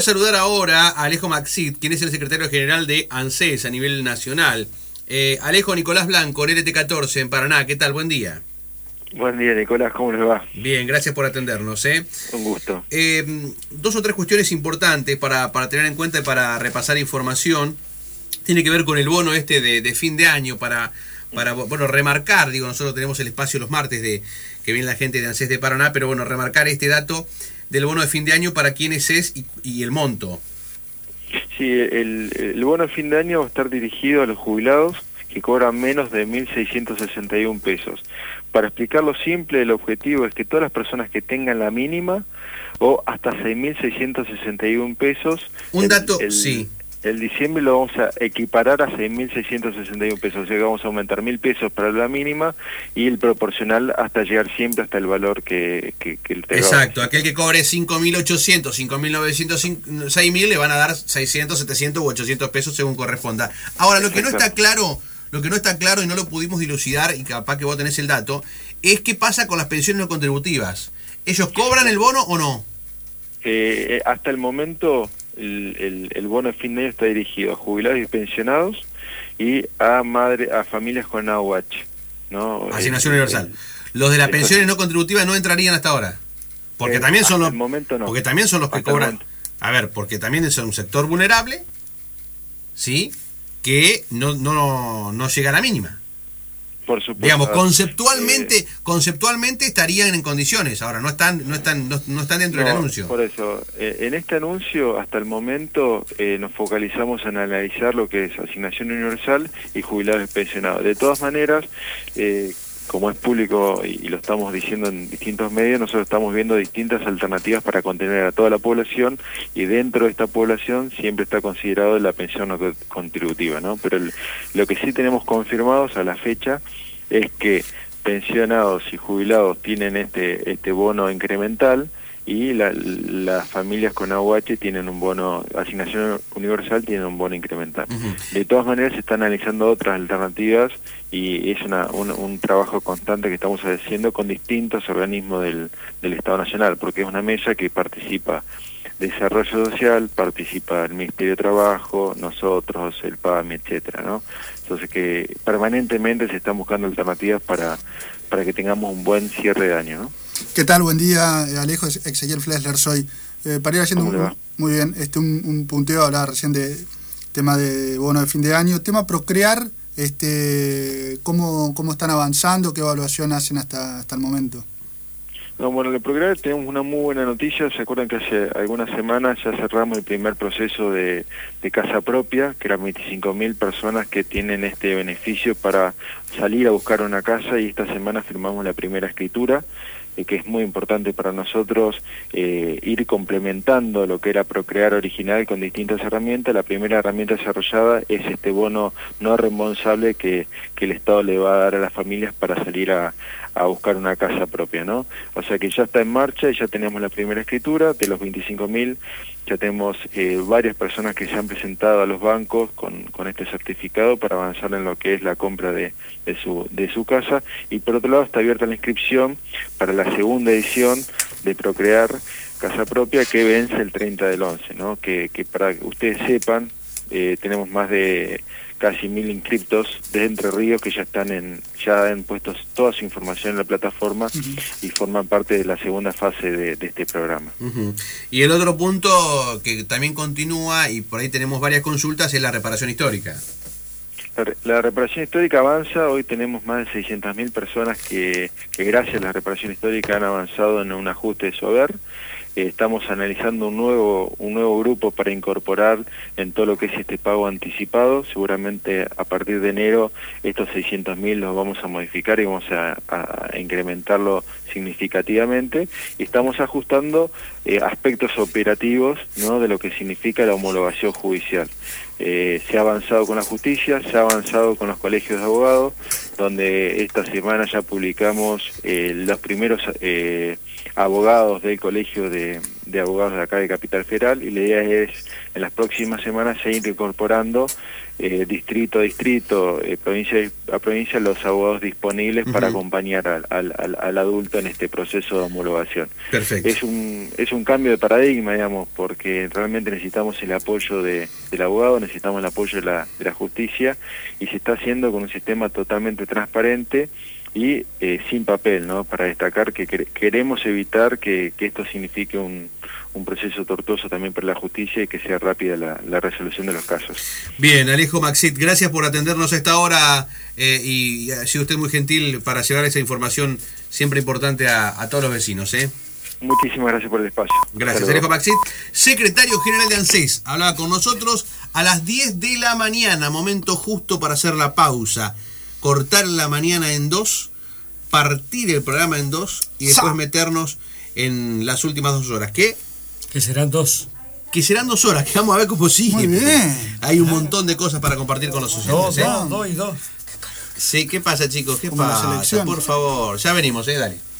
a saludar ahora a Alejo Maxit, quien es el secretario general de ANSES a nivel nacional. Alejo, Nicolás Blanco, en LT14 en Paraná. ¿Qué tal? Buen día. Buen día, Nicolás. ¿Cómo les va? Bien, gracias por atendernos. Un gusto. Dos o tres cuestiones importantes para tener en cuenta y para repasar información. Tiene que ver con el bono de fin de año para remarcar, nosotros tenemos el espacio los martes que viene la gente de ANSES de Paraná, pero remarcar este dato del bono de fin de año para quiénes es y el monto. Sí, el bono de fin de año va a estar dirigido a los jubilados que cobran menos de 1.661 pesos. Para explicarlo simple, el objetivo es que todas las personas que tengan la mínima o hasta 6.661 pesos... Un dato, sí. El diciembre lo vamos a equiparar a 6.661 pesos, o sea que vamos a aumentar 1.000 pesos para la mínima y el proporcional hasta llegar siempre hasta el valor que el te Exacto, aquel que cobre 5.800, 5.900, 6.000 le van a dar 600, 700 u 800 pesos según corresponda. Ahora, lo que no está claro y no lo pudimos dilucidar, y capaz que vos tenés el dato, es qué pasa con las pensiones no contributivas. ¿Ellos cobran el bono o no? Hasta el momento... El bono de fin de año está dirigido a jubilados y pensionados y a familias con AUH, ¿no? Asignación universal. Los de las pensiones no contributivas no entrarían hasta ahora, porque también son los, momento no. Porque también son los que cobran. A ver, porque también son un sector vulnerable, sí, que no llega a la mínima. Por supuesto. Digamos, conceptualmente estarían en condiciones. Ahora no están dentro del anuncio. Por eso, en este anuncio hasta el momento nos focalizamos en analizar lo que es asignación universal y jubilados y pensionados. De todas maneras, como es público y lo estamos diciendo en distintos medios, nosotros estamos viendo distintas alternativas para contener a toda la población, y dentro de esta población siempre está considerado la pensión no contributiva, ¿no? Pero lo que sí tenemos confirmados a la fecha es que pensionados y jubilados tienen este bono incremental, y las familias con AUH tienen un bono, asignación universal tienen un bono incremental. De todas maneras se están analizando otras alternativas y es un trabajo constante que estamos haciendo con distintos organismos del Estado Nacional, porque es una mesa que participa Desarrollo Social, participa el Ministerio de Trabajo, nosotros, el PAMI, etcétera, ¿no? Entonces que permanentemente se están buscando alternativas para que tengamos un buen cierre de año, ¿no? ¿Qué tal? Buen día, Alejo. Ezequiel Flesler soy. Para ir haciendo muy bien un punteo, hablar recién de tema de bono de fin de año, tema Procrear, ¿cómo están avanzando? ¿Qué evaluación hacen hasta el momento? No, bueno, en Procrear tenemos una muy buena noticia. ¿Se acuerdan que hace algunas semanas ya cerramos el primer proceso de casa propia, que eran 25.000 personas que tienen este beneficio para salir a buscar una casa, y esta semana firmamos la primera escritura, que es muy importante para nosotros ir complementando lo que era Procrear original con distintas herramientas. La primera herramienta desarrollada es este bono no reembolsable que el Estado le va a dar a las familias para salir a buscar una casa propia, ¿no? O sea que ya está en marcha y ya tenemos la primera escritura. De los 25.000 ya tenemos varias personas que se han presentado a los bancos con este certificado para avanzar en lo que es la compra de su casa, y por otro lado está abierta la inscripción para la segunda edición de Procrear Casa Propia, que vence el 30 del 11, ¿no? Que para que ustedes sepan, tenemos más de casi 1.000 inscriptos de Entre Ríos que ya han puesto toda su información en la plataforma y forman parte de la segunda fase de este programa. Y el otro punto que también continúa, y por ahí tenemos varias consultas, es la reparación histórica. La reparación histórica avanza. Hoy tenemos más de 600.000 personas que gracias a la reparación histórica han avanzado en un ajuste de su haber. Estamos analizando un nuevo grupo para incorporar en todo lo que es este pago anticipado. Seguramente a partir de enero estos 600.000 los vamos a modificar y vamos a incrementarlo significativamente. Y estamos ajustando aspectos operativos, ¿no?, de lo que significa la homologación judicial. Se ha avanzado con la justicia, se ha avanzado con los colegios de abogados, donde esta semana ya publicamos los primeros abogados del colegio de abogados de acá de Capital Federal, y la idea es en las próximas semanas seguir incorporando distrito a distrito, provincia a provincia, los abogados disponibles para acompañar al adulto en este proceso de homologación. Perfecto. Es un cambio de paradigma, digamos, porque realmente necesitamos el apoyo del abogado, necesitamos el apoyo de la justicia, y se está haciendo con un sistema totalmente transparente y sin papel, ¿no? Para destacar que queremos evitar que esto signifique un proceso tortuoso también para la justicia y que sea rápida la resolución de los casos. Bien, Alejo Maxit, gracias por atendernos a esta hora y ha sido usted muy gentil para llevar esa información siempre importante a todos los vecinos. Muchísimas gracias por el espacio. Gracias, Alejo Maxit, secretario general de ANSES, hablaba con nosotros a las 10 de la mañana, momento justo para hacer la pausa, cortar la mañana en dos, partir el programa en dos y después meternos en las últimas 2 horas. ¿Qué? Que serán 2. Que serán 2 horas, que vamos a ver cómo sigue. Muy bien. Hay un montón de cosas para compartir con los oyentes. 2 y 2. Sí, ¿qué pasa, chicos? ¿Qué Como la pasa? selección. Por favor, ya venimos, dale.